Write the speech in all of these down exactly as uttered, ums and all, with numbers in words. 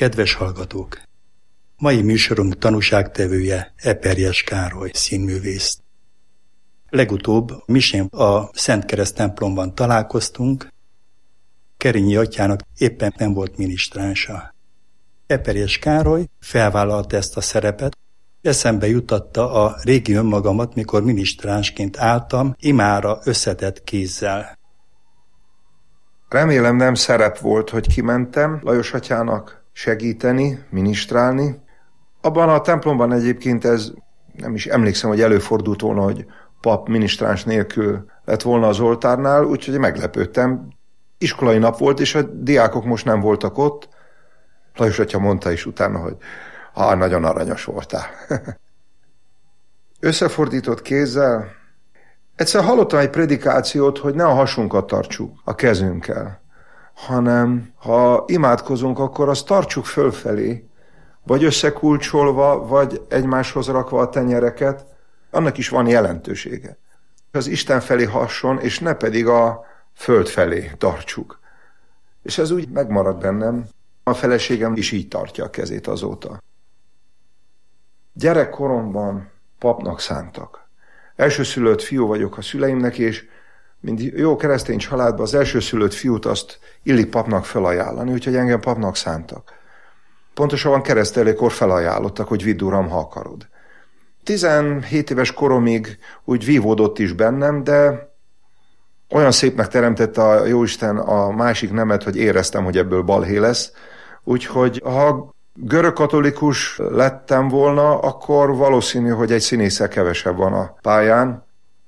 Kedves hallgatók! Mai műsorunk tanúságtevője Eperjes Károly színművész. Legutóbb misén a Szentkereszt templomban találkoztunk, Kerényi atyának éppen nem volt minisztránsa. Eperjes Károly felvállalta ezt a szerepet, eszembe jutatta a régi önmagamat, mikor minisztránsként álltam, imára összetett kézzel. Remélem nem szerep volt, hogy kimentem Lajos atyának segíteni, minisztrálni. Abban a templomban egyébként ez nem is emlékszem, hogy előfordult volna, hogy pap minisztráns nélkül lett volna az oltárnál, úgyhogy meglepődtem. Iskolai nap volt, és a diákok most nem voltak ott. Lajos atya mondta is utána, hogy ha nagyon aranyos voltál. Összefordított kézzel. Egyszer hallottam egy predikációt, hogy ne a hasunkat tartsuk a kezünkkel, hanem ha imádkozunk, akkor azt tartsuk fölfelé, vagy összekulcsolva, vagy egymáshoz rakva a tenyereket, annak is van jelentősége. Az Isten felé hasson, és ne pedig a föld felé tartsuk. És ez úgy megmarad bennem. A feleségem is így tartja a kezét azóta. Gyerekkoromban papnak szántak. Elsőszülött fiú vagyok a szüleimnek, és mint jó keresztény családban az elsőszülött fiút azt illik papnak felajánlani, úgyhogy engem papnak szántak. Pontosabban keresztelőkor felajánlottak, hogy vidd uram, ha akarod. tizenhét éves koromig úgy vívódott is bennem, de olyan szépnek teremtette a Jóisten a másik nemet, hogy éreztem, hogy ebből balhé lesz. Úgyhogy ha görögkatolikus lettem volna, akkor valószínű, hogy egy színésszel kevesebb van a pályán.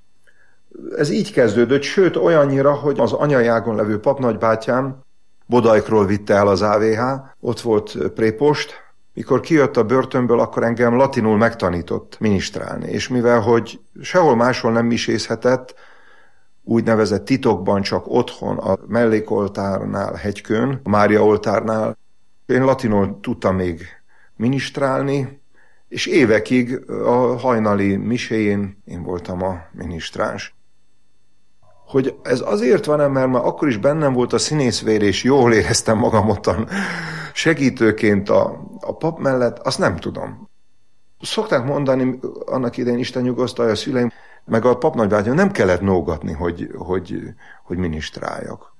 Ez így kezdődött, sőt olyannyira, hogy az anyajágon levő papnagybátyám Bodajkról vitte el az á vé há, ott volt prépost. Mikor kijött a börtönből, akkor engem latinul megtanított minisztrálni, és mivel, hogy sehol máshol nem misézhetett, úgynevezett titokban csak otthon, a mellékoltárnál, Hegykőn, a Mária oltárnál, én latinul tudtam még minisztrálni, és évekig a hajnali miséjén én voltam a minisztráns. Hogy ez azért van, mert már akkor is bennem volt a színészvér, és jól éreztem magam ottan segítőként a, a pap mellett, azt nem tudom. Szokták mondani, annak idején Isten nyugosztalja a szüleim, meg a papnagybátyám, nem kellett nógatni, hogy, hogy, hogy minisztráljak.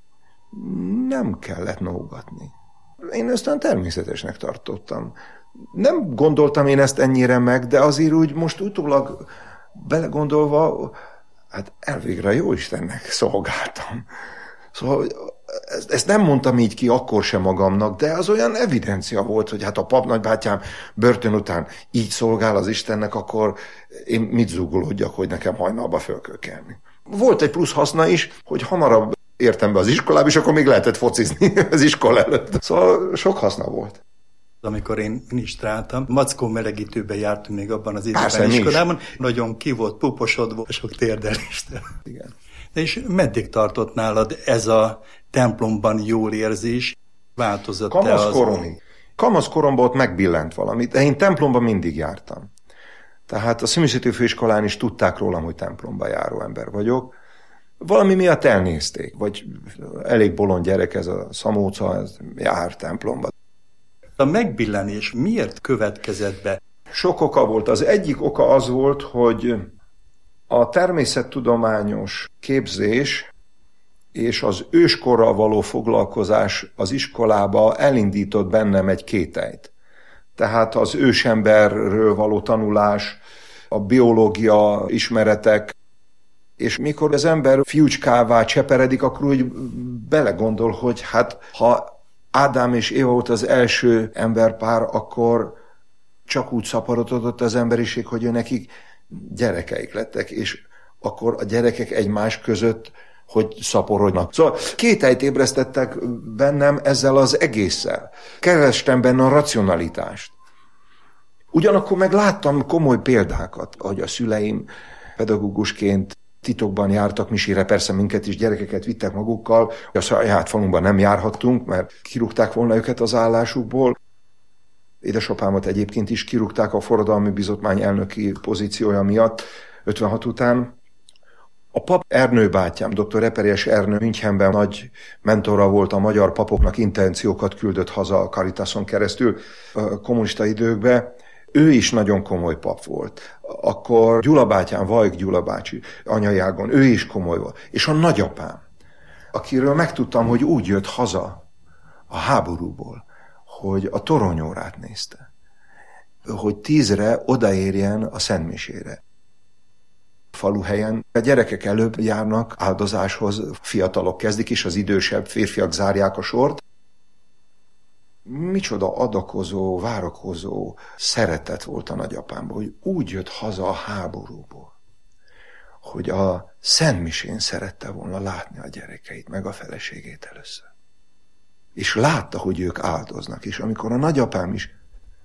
Nem kellett nógatni. Én ezt természetesnek tartottam. Nem gondoltam én ezt ennyire meg, de azért úgy most utólag belegondolva, hát elvégre jó Istennek szolgáltam. Szóval ezt, ezt nem mondtam így ki akkor sem magamnak, de az olyan evidencia volt, hogy hát a papnagybátyám börtön után így szolgál az Istennek, akkor én mit zúgolódjak, hogy nekem hajnalba föl kell kelni. Volt egy plusz haszna is, hogy hamarabb értem be az iskolába, és akkor még lehetett focizni az iskola előtt. Szóval sok haszna volt. Amikor én minisztráltam, Mackó melegítőben jártunk még abban az időben Persze, iskolában, nagyon ki volt puposodva, sok térdelést. Igen. De és meddig tartott nálad ez a templomban jól érzés? Változott-e az? Kamaszkoromig. Kamaszkoromban ott megbillent valamit, de én templomban mindig jártam. Tehát a színművészeti főiskolán is tudták rólam, hogy templomba járó ember vagyok. Valami miatt elnézték, vagy elég bolond gyerek ez a Szamóca, ez jár templomba. A megbillenés miért következett be? Sok oka volt. Az egyik oka az volt, hogy a természettudományos képzés és az őskorral való foglalkozás az iskolába elindított bennem egy kételyt. Tehát az ősemberről való tanulás, a biológia ismeretek, és mikor az ember fiúcskává cseperedik, akkor úgy belegondol, hogy hát ha Ádám és Éva volt az első emberpár, akkor csak úgy szaporodott az emberiség, hogy ő nekik gyerekeik lettek, és akkor a gyerekek egymás között hogy szaporodnak. Szóval kételyt ébresztettek bennem ezzel az egésszel. Kerestem benne a racionalitást. Ugyanakkor meg láttam komoly példákat, hogy a szüleim pedagógusként titokban jártak misére, persze minket is, gyerekeket vittek magukkal. A saját falunkban nem járhattunk, mert kirúgták volna őket az állásukból. Édesapámat egyébként is kirúgták a forradalmi bizottmány elnöki pozíciója miatt ötvenhat után. A pap Ernő bátyám, dr. Eperjes Ernő Münchenben nagy mentora volt a magyar papoknak, intenciókat küldött haza a Caritason keresztül a kommunista időkben. Ő is nagyon komoly pap volt. Akkor Gyula bátyám, Vajk Gyula bácsi, anyai ágon, ő is komoly volt. És a nagyapám, akiről megtudtam, hogy úgy jött haza a háborúból, hogy a toronyórát nézte, hogy tízre odaérjen a szentmisére. Faluhelyen a gyerekek előbb járnak áldozáshoz, fiatalok kezdik, és az idősebb férfiak zárják a sort. Micsoda adakozó, várakozó szeretet volt a nagyapámban, hogy úgy jött haza a háborúból, hogy a szentmisén szerette volna látni a gyerekeit, meg a feleségét először. És látta, hogy ők áldoznak, és amikor a nagyapám is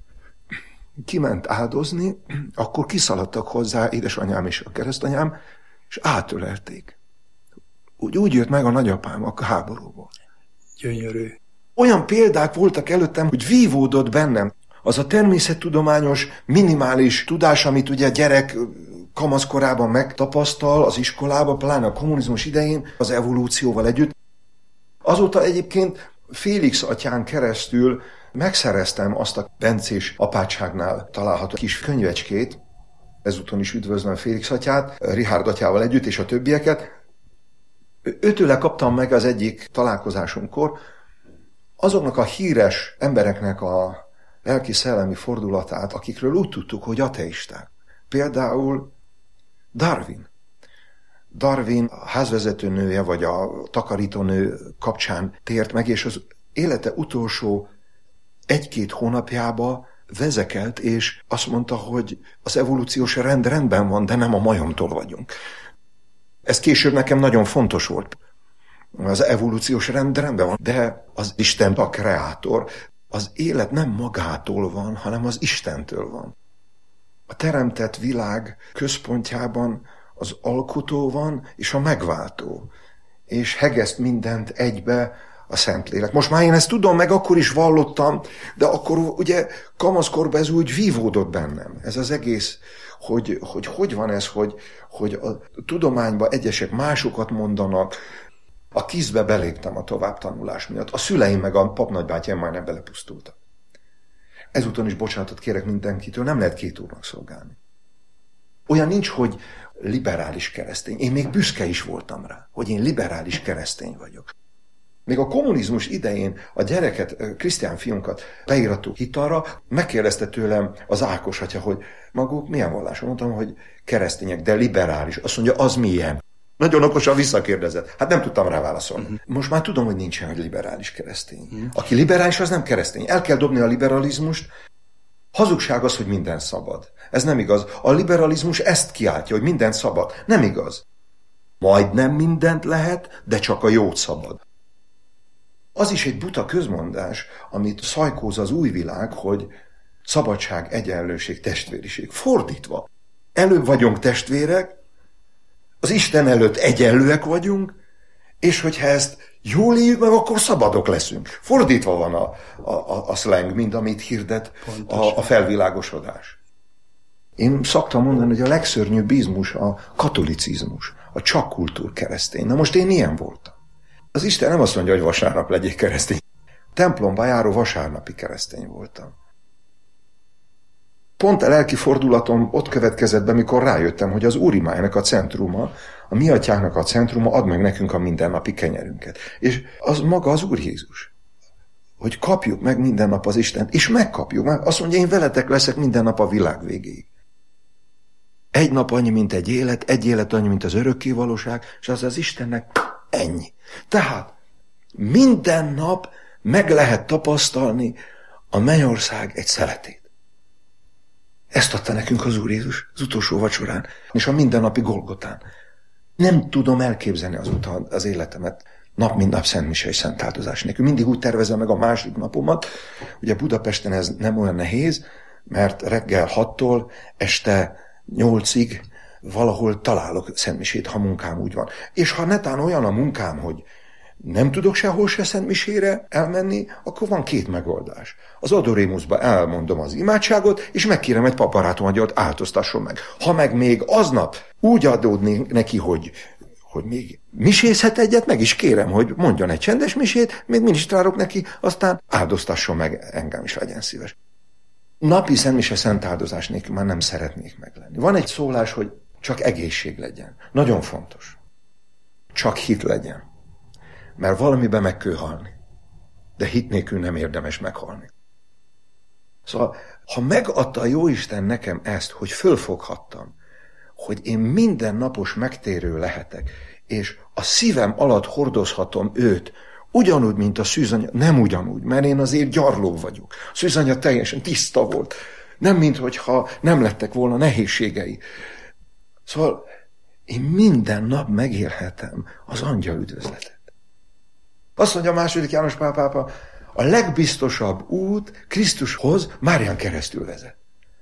kiment áldozni, akkor kiszaladtak hozzá édesanyám és a keresztanyám, és átölelték. Úgy, úgy jött meg a nagyapám a háborúból. Gyönyörű. Olyan példák voltak előttem, hogy vívódott bennem az a természettudományos, minimális tudás, amit ugye gyerek kamaszkorában megtapasztal az iskolában, pláne a kommunizmus idején, az evolúcióval együtt. Azóta egyébként Félix atyán keresztül megszereztem azt a bencés apátságnál található kis könyvecskét, ezúton is üdvözlöm Félix atyát, Richard atyával együtt és a többieket. Őtőle kaptam meg az egyik találkozásunkkor azoknak a híres embereknek a lelki-szellemi fordulatát, akikről úgy tudtuk, hogy ateisták. Például Darwin. Darwin a házvezetőnője vagy a takarítónő kapcsán tért meg, és az élete utolsó egy-két hónapjába vezekelt, és azt mondta, hogy az evolúciós rend rendben van, de nem a majomtól vagyunk. Ez később nekem nagyon fontos volt. Az evolúciós rend rendben van, de az Isten a kreátor. Az élet nem magától van, hanem az Istentől van. A teremtett világ központjában az alkotó van, és a megváltó. És hegeszt mindent egybe a Szentlélek. Most már én ezt tudom, meg akkor is vallottam, de akkor ugye kamaszkorban ez úgy vívódott bennem. Ez az egész, hogy hogy, hogy van ez, hogy, hogy a tudományban egyesek másokat mondanak. A tízbe beléptem a továbbtanulás miatt. A szüleim meg a papnagybátyám majdnem belepusztultak. Ezúton is bocsánatot kérek mindenkitől, nem lehet két úrnak szolgálni. Olyan nincs, hogy liberális keresztény. Én még büszke is voltam rá, hogy én liberális keresztény vagyok. Még a kommunizmus idején a gyereket, Krisztián fiunkat beírattuk hitalra, megkérdezte tőlem az Ákos atya, hogy maguk milyen vallásra. Mondtam, hogy keresztények, de liberális. Azt mondja, az milyen? Nagyon okosan visszakérdezett. Hát nem tudtam rá válaszolni. Uh-huh. Most már tudom, hogy nincsen, hogy liberális keresztény. Uh-huh. Aki liberális, az nem keresztény. El kell dobni a liberalizmust. Hazugság az, hogy minden szabad. Ez nem igaz. A liberalizmus ezt kiáltja, hogy minden szabad. Nem igaz. Majdnem mindent lehet, de csak a jót szabad. Az is egy buta közmondás, amit szajkóz az új világ, hogy szabadság, egyenlőség, testvériség. Fordítva. Előbb vagyunk testvérek, az Isten előtt egyenlőek vagyunk, és hogyha ezt jól éljük meg, akkor szabadok leszünk. Fordítva van a, a, a szleng, mint amit hirdet a, a felvilágosodás. Én szoktam mondani, hogy a legszörnyűbb izmus a katolicizmus, a csak kultúr keresztény. Na most én ilyen voltam. Az Isten nem azt mondja, hogy vasárnap legyél keresztény. Templomba járó vasárnapi keresztény voltam. Pont a lelki fordulatom ott következett be, mikor rájöttem, hogy az Úrimájának a centruma, a mi atyának a centruma ad meg nekünk a mindennapi kenyerünket. És az maga az Úr Jézus. Hogy kapjuk meg minden nap az Istent, és megkapjuk. Azt mondja, én veletek leszek minden nap a világ végéig. Egy nap annyi, mint egy élet, egy élet annyi, mint az örökké valóság, és az az Istennek ennyi. Tehát minden nap meg lehet tapasztalni a mennyország egy szeletét. Ezt adta nekünk az Úr Jézus az utolsó vacsorán, és a mindennapi Golgotán. Nem tudom elképzelni azóta az életemet nap mint nap szentmise és szentáldozás nélkül. Mindig úgy tervezem meg a második napomat. Ugye Budapesten ez nem olyan nehéz, mert reggel hattól este nyolcig valahol találok szentmisét, ha munkám úgy van. És ha netán olyan a munkám, hogy nem tudok sehol se szentmisére elmenni, akkor van két megoldás. Az adorémuszba elmondom az imádságot, és megkérem egy paparátomat, hogy ott áltoztasson meg. Ha meg még aznap úgy adódnék neki, hogy hogy még misézhet egyet, meg is kérem, hogy mondjon egy csendes misét, még minisztrálok neki, aztán áldoztasson meg engem is, legyen szíves. Napi szentmise szent áldozás nélkül már nem szeretnék meglenni. Van egy szólás, hogy csak egészség legyen. Nagyon fontos. Csak hit legyen. Mert valamiben meg kell halni. De hit nélkül nem érdemes meghalni. Szóval, ha megadta a Jóisten nekem ezt, hogy fölfoghattam, hogy én mindennapos megtérő lehetek, és a szívem alatt hordozhatom őt, ugyanúgy, mint a szűzanya, nem ugyanúgy, mert én azért gyarló vagyok. A szűzanya teljesen tiszta volt. Nem, minthogyha nem lettek volna nehézségei. Szóval én minden nap megélhetem az angyal üdvözletet. Azt mondja a második János Pál pápa, a legbiztosabb út Krisztushoz Márián keresztül vezet.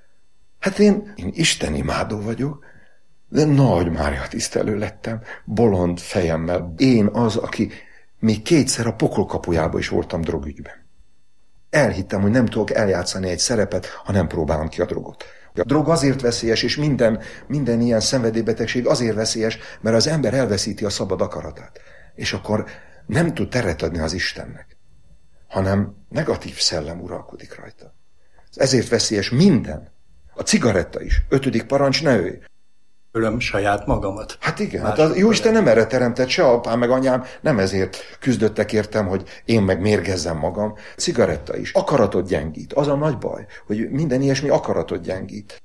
Hát én, én Isten imádó vagyok, de nagy Mária tisztelő lettem, bolond fejemmel. Én az, aki még kétszer a pokol kapujába is voltam drogügyben. Elhittem, hogy nem tudok eljátszani egy szerepet, ha nem próbálom ki a drogot. A drog azért veszélyes, és minden, minden ilyen szenvedélybetegség azért veszélyes, mert az ember elveszíti a szabad akaratát. És akkor nem tud teret adni az Istennek, hanem negatív szellem uralkodik rajta. Ezért veszélyes minden. A cigaretta is. Ötödik parancs, ne ölj. Ölöm saját magamat. Hát igen, hát a Jóisten nem erre teremtett, se apám meg anyám nem ezért küzdöttek értem, hogy én meg mérgezzem magam. Cigaretta is. Akaratot gyengít. Az a nagy baj, hogy minden ilyesmi akaratot gyengít.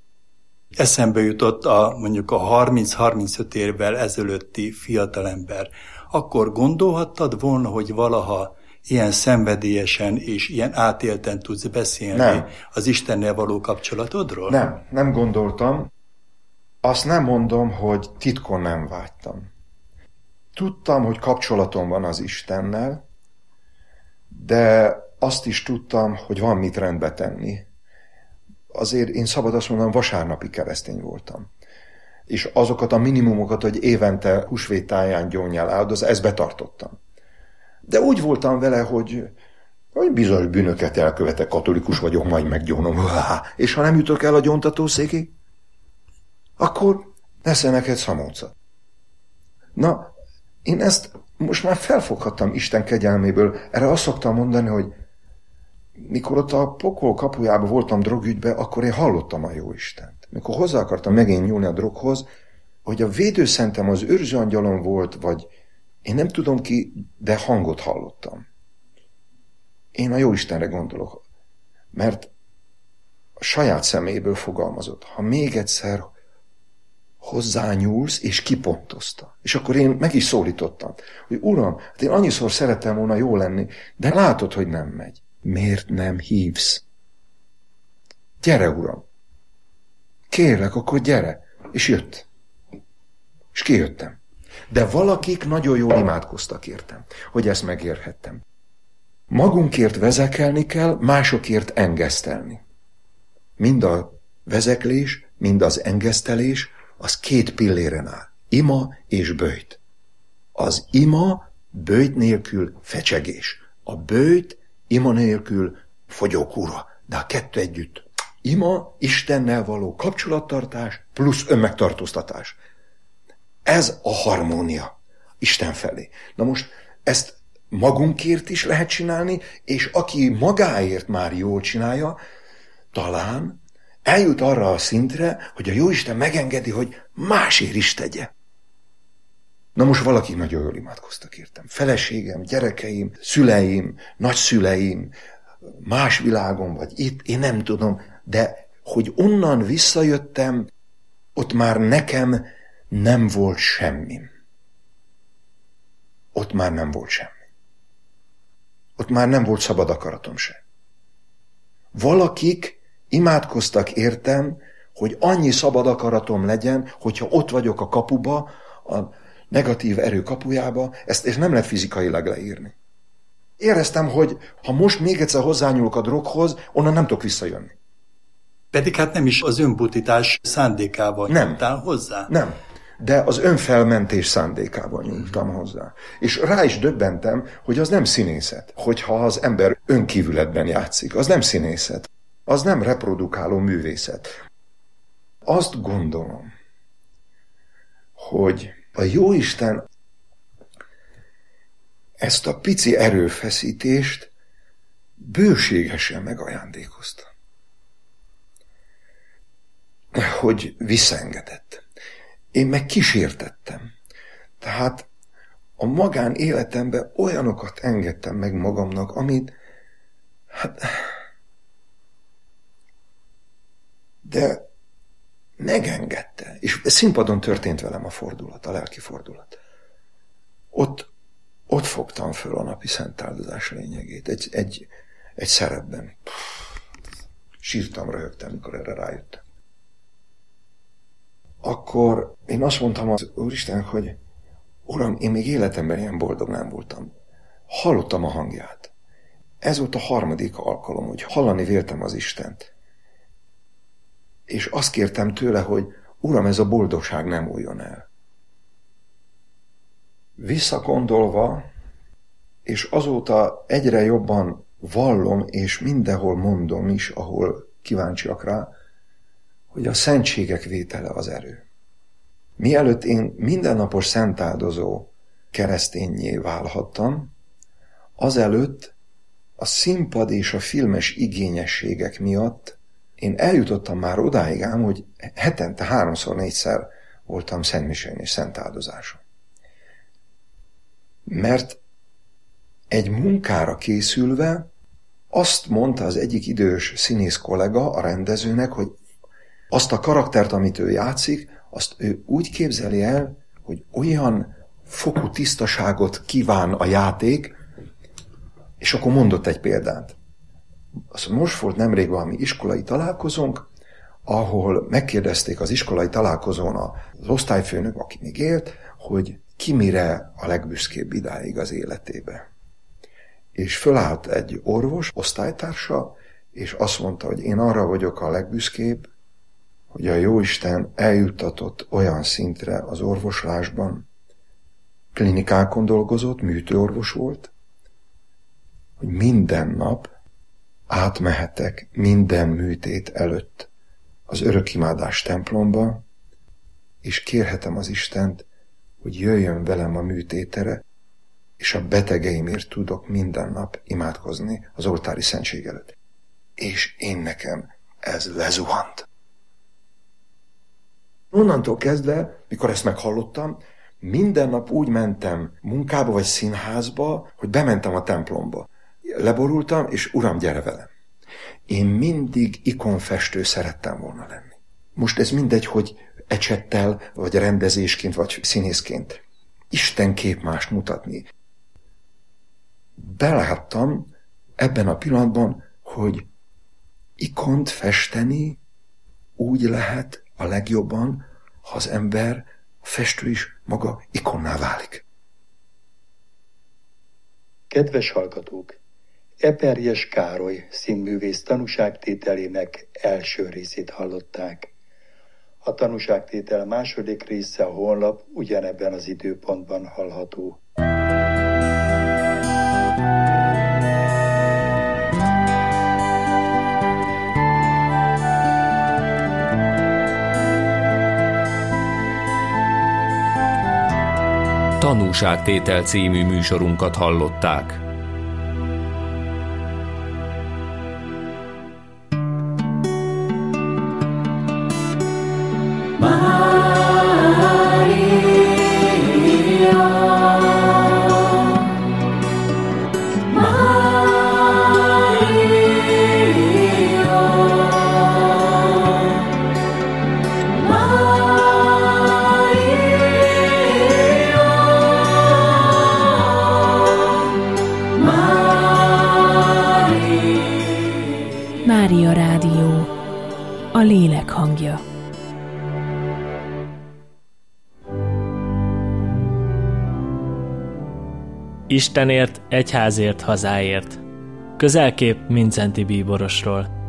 Eszembe jutott a mondjuk a harminc-harmincöt évvel ezelőtti fiatalember. Akkor gondolhattad volna, hogy valaha ilyen szenvedélyesen és ilyen átélten tudsz beszélni nem. az Istennel való kapcsolatodról? Nem, nem gondoltam. Azt nem mondom, hogy titkon nem vágytam. Tudtam, hogy kapcsolatom van az Istennel, de azt is tudtam, hogy van mit rendbe tenni. Azért én szabad azt mondanom, vasárnapi keresztény voltam. És azokat a minimumokat, hogy évente húsvéttáján gyónnyal áldoz, ezt betartottam. De úgy voltam vele, hogy, hogy bizonyos bűnöket elkövetek, katolikus vagyok, majd meggyónom. És ha nem jutok el a gyóntatószékig, akkor leszel neked szamóca. Na, én ezt most már felfoghattam Isten kegyelméből. Erre azt szoktam mondani, hogy mikor ott a pokol kapujába voltam drogügybe, akkor én hallottam a Jóistent. Mikor hozzá akartam megint nyúlni a droghoz, hogy a védőszentem az őrzőangyalom volt, vagy én nem tudom ki, de hangot hallottam. Én a Jóistenre gondolok, mert a saját szeméből fogalmazott. Ha még egyszer hozzányúlsz, és kipontozta. És akkor én meg is szólítottam, hogy Uram, hát én annyiszor szerettem volna jó lenni, de látod, hogy nem megy. Miért nem hívsz? Gyere, Uram! Kérlek, akkor gyere! És jött. És kijöttem. De valakik nagyon jól imádkoztak értem, hogy ezt megérhettem. Magunkért vezekelni kell, másokért engesztelni. Mind a vezeklés, mind az engesztelés, az két pilléren áll. Ima és böjt. Az ima böjt nélkül fecsegés. A böjt ima nélkül fogyókúra. De a kettő együtt. Ima, Istennel való kapcsolattartás plusz önmegtartóztatás. Ez a harmónia Isten felé. Na most ezt magunkért is lehet csinálni, és aki magáért már jól csinálja, talán eljut arra a szintre, hogy a Jóisten megengedi, hogy másért is tegye. Na most valaki nagyon jól imádkoztak értem. Feleségem, gyerekeim, szüleim, nagyszüleim, más világon vagy itt, én nem tudom, de hogy onnan visszajöttem, ott már nekem nem volt semmim. Ott már nem volt semmi. Ott már nem volt szabad akaratom se. Valakik imádkoztak értem, hogy annyi szabad akaratom legyen, hogyha ott vagyok a kapuba, a negatív erő kapujába, ezt, ezt nem lehet fizikailag leírni. Éreztem, hogy ha most még egyszer hozzányúlok a droghoz, onnan nem tudok visszajönni. Pedig hát nem is az önbutítás szándékával nyúltál hozzá. Nem, de az önfelmentés szándékával nyúltam mm. hozzá. És rá is döbbentem, hogy az nem színészet. Hogyha az ember önkívületben játszik, az nem színészet. Az nem reprodukáló művészet. Azt gondolom, hogy a Jóisten ezt a pici erőfeszítést bőségesen megajándékozta. Hogy visszaengedett. Én meg kísértettem. Tehát a magán életemben olyanokat engedtem meg magamnak, amit hát de megengedte. És színpadon történt velem a fordulat, a lelki fordulat. Ott, ott fogtam föl a napi szentáldozás lényegét. Egy, egy, egy szerepben. Sírtam, röhögtem, mikor erre rájöttem. Akkor én azt mondtam az Úristennek, hogy Uram, én még életemben ilyen boldog nem voltam. Hallottam a hangját. Ez volt a harmadik alkalom, hogy hallani véltem az Istent. És azt kértem tőle, hogy Uram, ez a boldogság nem múljon el. Visszagondolva, és azóta egyre jobban vallom, és mindenhol mondom is, ahol kíváncsiak rá, hogy a szentségek vétele az erő. Mielőtt én mindennapos szentáldozó kereszténnyé válhattam, azelőtt a színpad és a filmes igényességek miatt én eljutottam már odáig ám, hogy hetente háromszor, négyszer voltam szentmisén és szentáldozáson. Mert egy munkára készülve azt mondta az egyik idős színész kollega a rendezőnek, hogy azt a karaktert, amit ő játszik, azt ő úgy képzeli el, hogy olyan fokú tisztaságot kíván a játék, és akkor mondott egy példát. Azt most volt nemrég valami iskolai találkozónk, ahol megkérdezték az iskolai találkozón az osztályfőnök, aki még élt, hogy ki mire a legbüszkébb idáig az életébe. És fölállt egy orvos, osztálytársa, és azt mondta, hogy én arra vagyok a legbüszkébb, hogy a Jóisten eljuttatott olyan szintre az orvoslásban, klinikákon dolgozott, műtőorvos volt, hogy minden nap átmehetek minden műtét előtt az örökimádás templomba, és kérhetem az Istent, hogy jöjjön velem a műtétere, és a betegeimért tudok minden nap imádkozni az oltári szentség előtt. És én nekem ez lezuhant. Onnantól kezdve, mikor ezt meghallottam, minden nap úgy mentem munkába vagy színházba, hogy bementem a templomba. Leborultam, és Uram, gyere velem. Én mindig ikonfestő szerettem volna lenni. Most ez mindegy, hogy ecsettel, vagy rendezésként, vagy színészként. Isten képmást mutatni. Beláttam ebben a pillanatban, hogy ikont festeni úgy lehet a legjobban, ha az ember, a festő is maga ikonná válik. Kedves hallgatók! Eperjes Károly színművész tanúságtételének első részét hallották. A tanúságtétel második része a holnap ugyanebben az időpontban hallható. Tanúságtétel című műsorunkat hallották. Mária Rádió, a lélek hangja. Istenért, egyházért, hazáért. Közelkép Mindszenty bíborosról.